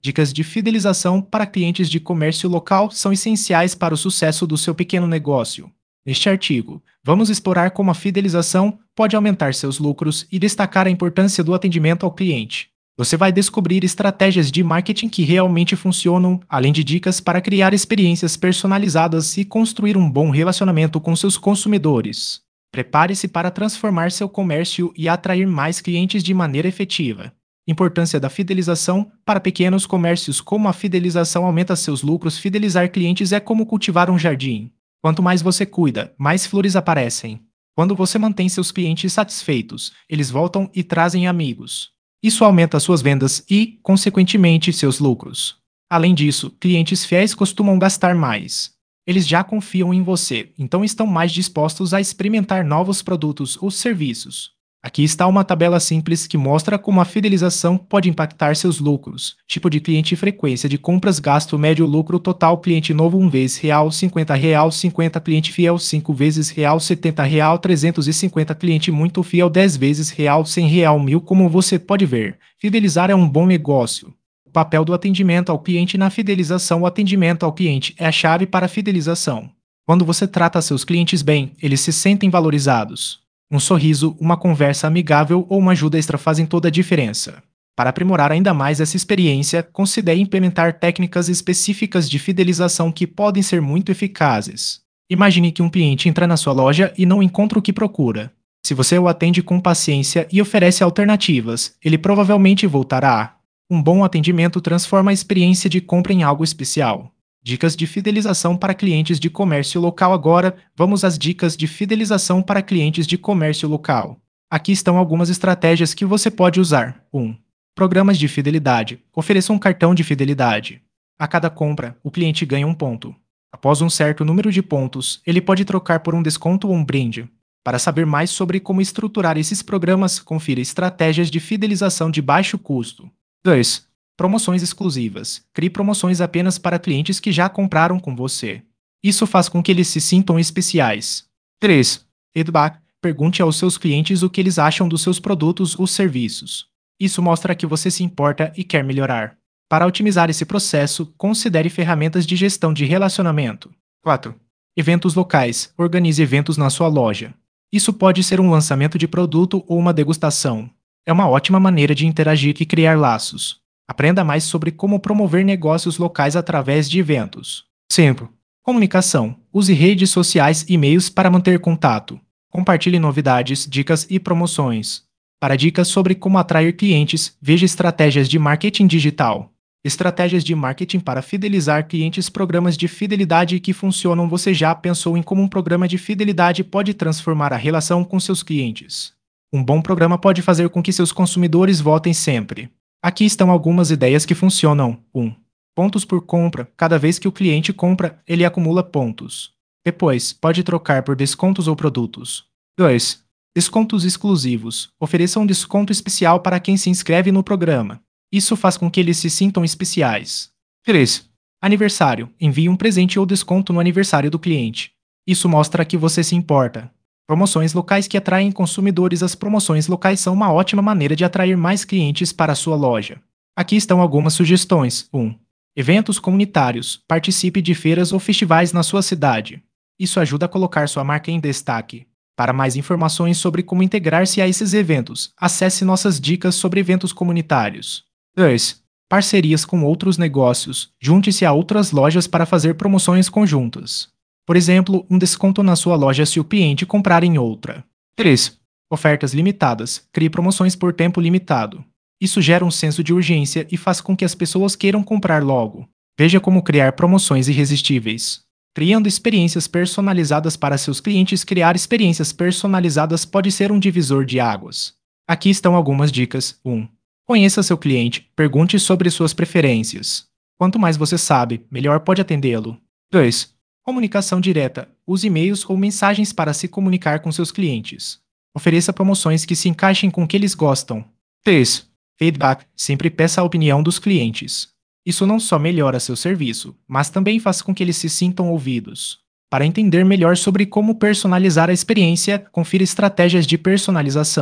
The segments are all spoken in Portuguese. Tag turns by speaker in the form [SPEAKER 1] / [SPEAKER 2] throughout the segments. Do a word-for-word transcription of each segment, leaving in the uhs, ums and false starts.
[SPEAKER 1] Dicas de fidelização para clientes de comércio local são essenciais para o sucesso do seu pequeno negócio. Neste artigo, vamos explorar como a fidelização pode aumentar seus lucros e destacar a importância do atendimento ao cliente. Você vai descobrir estratégias de marketing que realmente funcionam, além de dicas para criar experiências personalizadas e construir um bom relacionamento com seus consumidores. Prepare-se para transformar seu comércio e atrair mais clientes de maneira efetiva. Importância da fidelização para pequenos comércios. Como a fidelização aumenta seus lucros? Fidelizar clientes é como cultivar um jardim. Quanto mais você cuida, mais flores aparecem. Quando você mantém seus clientes satisfeitos, eles voltam e trazem amigos. Isso aumenta suas vendas e, consequentemente, seus lucros. Além disso, clientes fiéis costumam gastar mais. Eles já confiam em você, então estão mais dispostos a experimentar novos produtos ou serviços. Aqui está uma tabela simples que mostra como a fidelização pode impactar seus lucros. Tipo de cliente, frequência de compras, gasto médio, lucro total. Cliente novo um vezes real, cinquenta real, cinquenta. Cliente fiel cinco vezes real, setenta real, trezentos e cinquenta. Cliente muito fiel dez vezes real, cem real, mil. Como você pode ver, fidelizar é um bom negócio. O papel do atendimento ao cliente na fidelização. O atendimento ao cliente é a chave para a fidelização. Quando você trata seus clientes bem, eles se sentem valorizados. Um sorriso, uma conversa amigável ou uma ajuda extra fazem toda a diferença. Para aprimorar ainda mais essa experiência, considere implementar técnicas específicas de fidelização que podem ser muito eficazes. Imagine que um cliente entra na sua loja e não encontra o que procura. Se você o atende com paciência e oferece alternativas, ele provavelmente voltará. Um bom atendimento transforma a experiência de compra em algo especial. Dicas de fidelização para clientes de comércio local. Agora, vamos às dicas de fidelização para clientes de comércio local. Aqui estão algumas estratégias que você pode usar. um. Programas de fidelidade. Ofereça um cartão de fidelidade. A cada compra, o cliente ganha um ponto. Após um certo número de pontos, ele pode trocar por um desconto ou um brinde. Para saber mais sobre como estruturar esses programas, confira estratégias de fidelização de baixo custo. dois. Promoções exclusivas. Crie promoções apenas para clientes que já compraram com você. Isso faz com que eles se sintam especiais. três. Feedback. Pergunte aos seus clientes o que eles acham dos seus produtos ou serviços. Isso mostra que você se importa e quer melhorar. Para otimizar esse processo, considere ferramentas de gestão de relacionamento. quatro. Eventos locais. Organize eventos na sua loja. Isso pode ser um lançamento de produto ou uma degustação. É uma ótima maneira de interagir e criar laços. Aprenda mais sobre como promover negócios locais através de eventos. cinco. Comunicação. Use redes sociais e e-mails para manter contato. Compartilhe novidades, dicas e promoções. Para dicas sobre como atrair clientes, veja estratégias de marketing digital. Estratégias de marketing para fidelizar clientes. Programas de fidelidade que funcionam. Você já pensou em como um programa de fidelidade pode transformar a relação com seus clientes? Um bom programa pode fazer com que seus consumidores voltem sempre. Aqui estão algumas ideias que funcionam. um. Pontos por compra. Cada vez que o cliente compra, ele acumula pontos. Depois, pode trocar por descontos ou produtos. dois. Descontos exclusivos. Ofereça um desconto especial para quem se inscreve no programa. Isso faz com que eles se sintam especiais. três. Aniversário. Envie um presente ou desconto no aniversário do cliente. Isso mostra que você se importa. Promoções locais que atraem consumidores. As promoções locais são uma ótima maneira de atrair mais clientes para a sua loja. Aqui estão algumas sugestões. um. Eventos comunitários. Participe de feiras ou festivais na sua cidade. Isso ajuda a colocar sua marca em destaque. Para mais informações sobre como integrar-se a esses eventos, acesse nossas dicas sobre eventos comunitários. dois. Parcerias com outros negócios. Junte-se a outras lojas para fazer promoções conjuntas. Por exemplo, um desconto na sua loja se o cliente comprar em outra. três. Ofertas limitadas. Crie promoções por tempo limitado. Isso gera um senso de urgência e faz com que as pessoas queiram comprar logo. Veja como criar promoções irresistíveis. Criando experiências personalizadas para seus clientes. Criar experiências personalizadas pode ser um divisor de águas. Aqui estão algumas dicas. um. Conheça seu cliente. Pergunte sobre suas preferências. Quanto mais você sabe, melhor pode atendê-lo. dois. Comunicação direta. Use e-mails ou mensagens para se comunicar com seus clientes. Ofereça promoções que se encaixem com o que eles gostam. três. Feedback. Sempre peça a opinião dos clientes. Isso não só melhora seu serviço, mas também faz com que eles se sintam ouvidos. Para entender melhor sobre como personalizar a experiência, confira estratégias de personalização.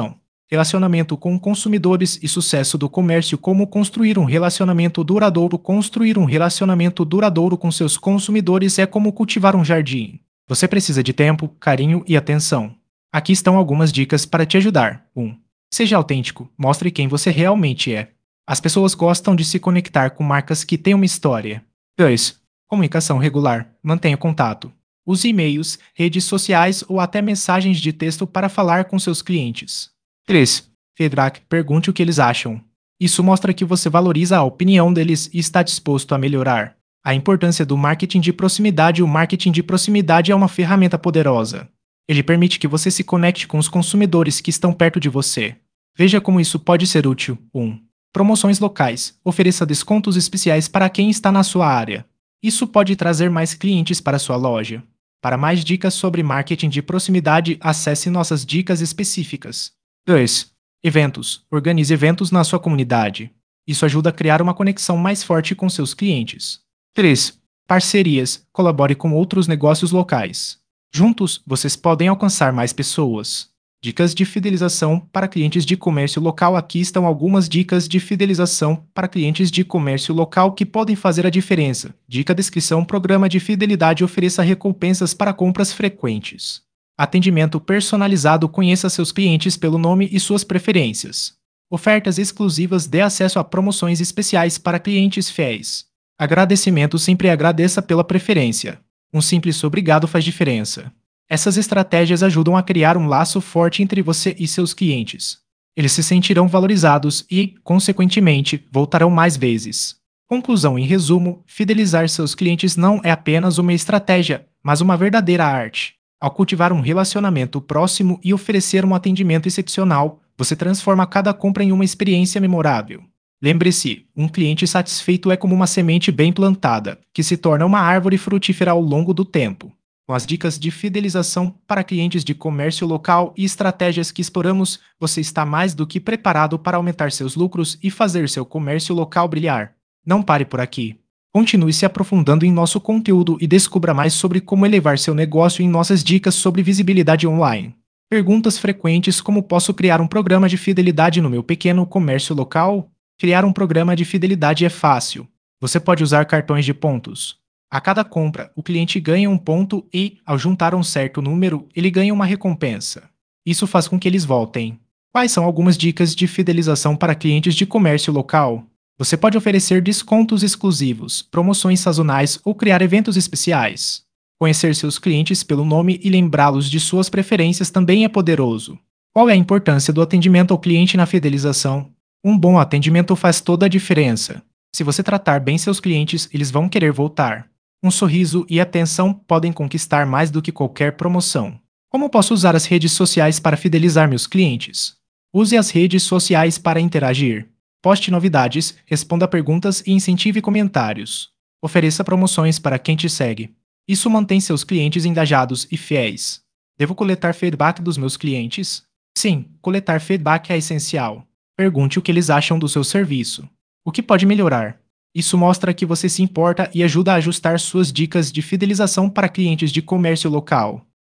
[SPEAKER 1] Relacionamento com consumidores e sucesso do comércio. Como construir um relacionamento duradouro. Construir um relacionamento duradouro com seus consumidores é como cultivar um jardim. Você precisa de tempo, carinho e atenção. Aqui estão algumas dicas para te ajudar. um. Seja autêntico, mostre quem você realmente é. As pessoas gostam de se conectar com marcas que têm uma história. dois. Comunicação regular, mantenha contato. Use e-mails, redes sociais ou até mensagens de texto para falar com seus clientes. três. Feedback, pergunte o que eles acham. Isso mostra que você valoriza a opinião deles e está disposto a melhorar. A importância do marketing de proximidade. O marketing de proximidade é uma ferramenta poderosa. Ele permite que você se conecte com os consumidores que estão perto de você. Veja como isso pode ser útil. um. Promoções locais. Ofereça descontos especiais para quem está na sua área. Isso pode trazer mais clientes para sua loja. Para mais dicas sobre marketing de proximidade, acesse nossas dicas específicas. dois. Eventos. Organize eventos na sua comunidade. Isso ajuda a criar uma conexão mais forte com seus clientes. três. Parcerias. Colabore com outros negócios locais. Juntos, vocês podem alcançar mais pessoas. Dicas de fidelização para clientes de comércio local. Aqui estão algumas dicas de fidelização para clientes de comércio local que podem fazer a diferença. Dica descrição. Programa de fidelidade ofereça recompensas para compras frequentes. Atendimento personalizado. Conheça seus clientes pelo nome e suas preferências. Ofertas exclusivas. Dê acesso a promoções especiais para clientes fiéis. Agradecimento. Sempre agradeça pela preferência. Um simples obrigado faz diferença. Essas estratégias ajudam a criar um laço forte entre você e seus clientes. Eles se sentirão valorizados e, consequentemente, voltarão mais vezes. Conclusão. Em resumo, fidelizar seus clientes não é apenas uma estratégia, mas uma verdadeira arte. Ao cultivar um relacionamento próximo e oferecer um atendimento excepcional, você transforma cada compra em uma experiência memorável. Lembre-se, um cliente satisfeito é como uma semente bem plantada, que se torna uma árvore frutífera ao longo do tempo. Com as dicas de fidelização para clientes de comércio local e estratégias que exploramos, você está mais do que preparado para aumentar seus lucros e fazer seu comércio local brilhar. Não pare por aqui. Continue se aprofundando em nosso conteúdo e descubra mais sobre como elevar seu negócio em nossas dicas sobre visibilidade online. Perguntas frequentes: como posso criar um programa de fidelidade no meu pequeno comércio local? Criar um programa de fidelidade é fácil. Você pode usar cartões de pontos. A cada compra, o cliente ganha um ponto e, ao juntar um certo número, ele ganha uma recompensa. Isso faz com que eles voltem. Quais são algumas dicas de fidelização para clientes de comércio local? Você pode oferecer descontos exclusivos, promoções sazonais ou criar eventos especiais. Conhecer seus clientes pelo nome e lembrá-los de suas preferências também é poderoso. Qual é a importância do atendimento ao cliente na fidelização? Um bom atendimento faz toda a diferença. Se você tratar bem seus clientes, eles vão querer voltar. Um sorriso e atenção podem conquistar mais do que qualquer promoção. Como posso usar as redes sociais para fidelizar meus clientes? Use as redes sociais para interagir. Poste novidades, responda perguntas e incentive comentários. Ofereça promoções para quem te segue. Isso mantém seus clientes engajados e fiéis. Devo coletar feedback dos meus clientes? Sim, coletar feedback é essencial. Pergunte o que eles acham do seu serviço. O que pode melhorar? Isso mostra que você se importa e ajuda a ajustar suas dicas de fidelização para clientes de comércio local.